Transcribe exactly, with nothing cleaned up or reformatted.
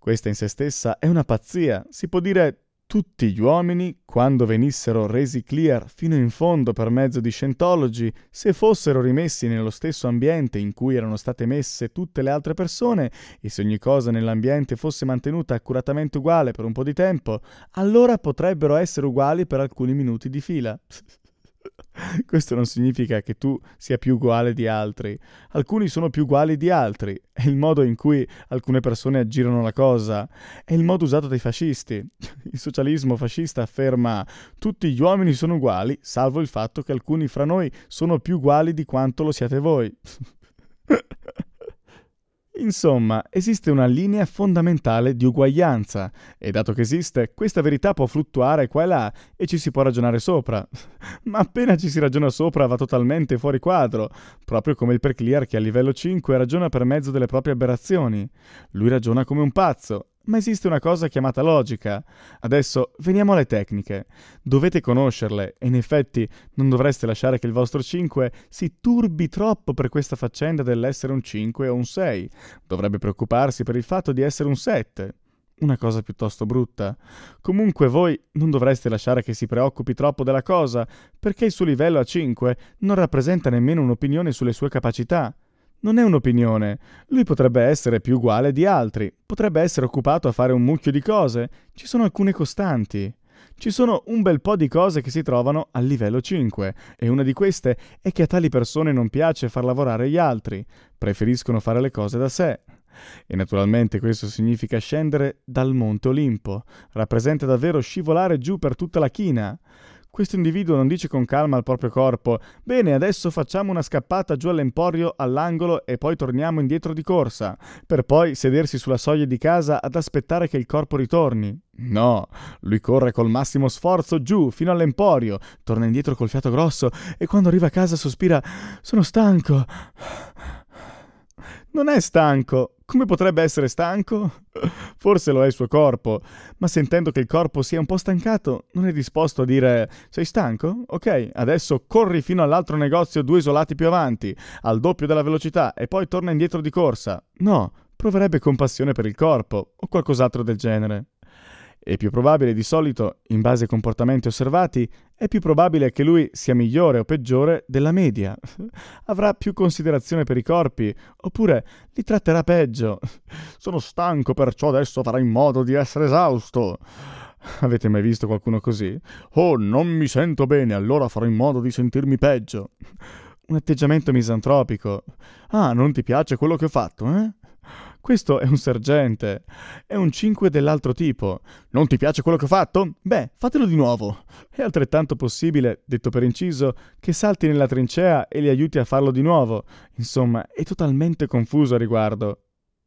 Questa in se stessa è una pazzia, si può dire. Tutti gli uomini, quando venissero resi clear fino in fondo per mezzo di Scientology, se fossero rimessi nello stesso ambiente in cui erano state messe tutte le altre persone, e se ogni cosa nell'ambiente fosse mantenuta accuratamente uguale per un po' di tempo, allora potrebbero essere uguali per alcuni minuti di fila. Questo non significa che tu sia più uguale di altri. Alcuni sono più uguali di altri. È il modo in cui alcune persone aggirano la cosa. È il modo usato dai fascisti. Il socialismo fascista afferma: tutti gli uomini sono uguali, salvo il fatto che alcuni fra noi sono più uguali di quanto lo siate voi. Insomma, esiste una linea fondamentale di uguaglianza, e dato che esiste, questa verità può fluttuare qua e là e ci si può ragionare sopra. Ma appena ci si ragiona sopra va totalmente fuori quadro, proprio come il Perclear che a livello cinque ragiona per mezzo delle proprie aberrazioni. Lui ragiona come un pazzo. Ma esiste una cosa chiamata logica. Adesso veniamo alle tecniche. Dovete conoscerle e in effetti non dovreste lasciare che il vostro cinque si turbi troppo per questa faccenda dell'essere un cinque o un sei. Dovrebbe preoccuparsi per il fatto di essere un sette. Una cosa piuttosto brutta. Comunque voi non dovreste lasciare che si preoccupi troppo della cosa, perché il suo livello a cinque non rappresenta nemmeno un'opinione sulle sue capacità. Non è un'opinione. Lui potrebbe essere più uguale di altri, potrebbe essere occupato a fare un mucchio di cose. Ci sono alcune costanti. Ci sono un bel po' di cose che si trovano al livello cinque, e una di queste è che a tali persone non piace far lavorare gli altri, preferiscono fare le cose da sé. E naturalmente questo significa scendere dal Monte Olimpo, rappresenta davvero scivolare giù per tutta la china. Questo individuo non dice con calma al proprio corpo: bene, adesso facciamo una scappata giù all'emporio all'angolo e poi torniamo indietro di corsa, per poi sedersi sulla soglia di casa ad aspettare che il corpo ritorni. No, lui corre col massimo sforzo giù fino all'emporio, torna indietro col fiato grosso e quando arriva a casa sospira: sono stanco. Non è stanco. Come potrebbe essere stanco? Forse lo è il suo corpo, ma sentendo che il corpo sia un po' stancato, non è disposto a dire: sei stanco? Ok, adesso corri fino all'altro negozio due isolati più avanti, al doppio della velocità, e poi torna indietro di corsa. No, proverebbe compassione per il corpo, o qualcos'altro del genere. È più probabile di solito, in base ai comportamenti osservati, è più probabile che lui sia migliore o peggiore della media. Avrà più considerazione per i corpi, oppure li tratterà peggio. Sono stanco, perciò adesso farò in modo di essere esausto. Avete mai visto qualcuno così? Oh, non mi sento bene, allora farò in modo di sentirmi peggio. Un atteggiamento misantropico. Ah, non ti piace quello che ho fatto, eh? Questo è un sergente, è un cinque dell'altro tipo. Non ti piace quello che ho fatto? Beh, fatelo di nuovo. È altrettanto possibile, detto per inciso, che salti nella trincea e li aiuti a farlo di nuovo. Insomma, è totalmente confuso a riguardo.